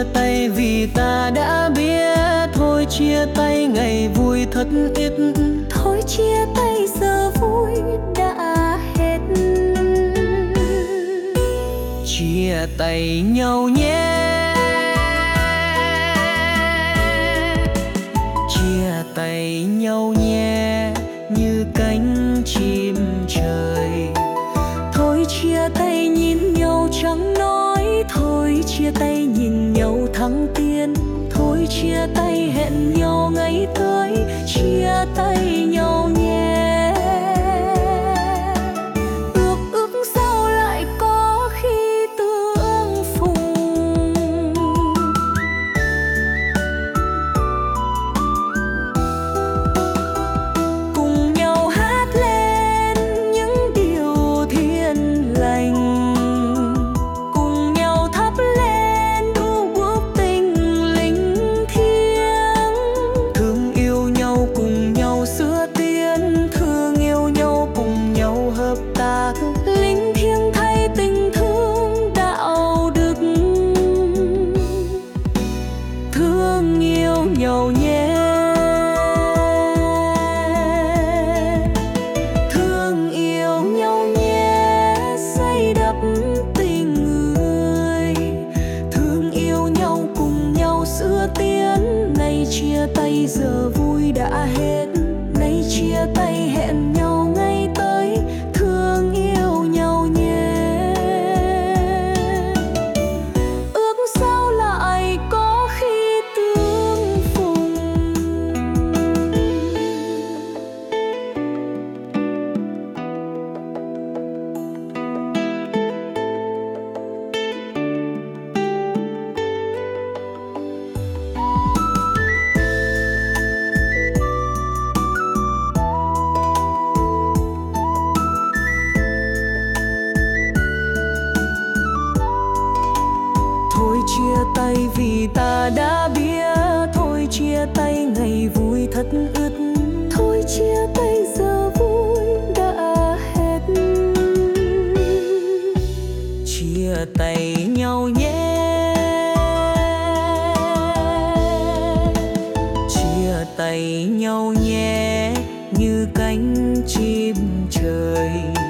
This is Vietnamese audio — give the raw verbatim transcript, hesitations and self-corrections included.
tay vì ta đã biết thôi chia tay ngày vui thật ít. Thôi chia tay giờ vui đã hết. Chia tay nhau nhé, chia tay nhau nhé như cánh chim trời. Thôi chia tay nhìn nhau chẳng nói, thôi chia tay nhìn nhau thăng tiến. Thôi chia tay hẹn nhau ngày tới, chia tay nhau nhé. Ước ước sao lại có khi tương phùng. Cùng nhau hát lên những điều thiện lành, cùng nhau thắp lên đu bước tình linh thiêng. Thương yêu nhau cùng nhau xưa tiến, thương yêu nhau cùng nhau hợp tác. Linh thiêng thay tình thương đạo đức, Thương yêu nhau nhé, thương yêu nhau nhé, xây đắp tình người. thương yêu nhau cùng nhau xưa tiến. Nay chia tay giờ vui đã hết, nay chia tay hẹn nhau ngày tới. Thương yêu nhau nhé. Ước sao lại có khi tương phùng. Thôi chia tay vì ta đã biết thôi chia tay ngày vui thật ướt. Thôi chia tay giờ vui đã hết. Chia tay nhau nhé, chia tay nhau nhé như cánh chim trời.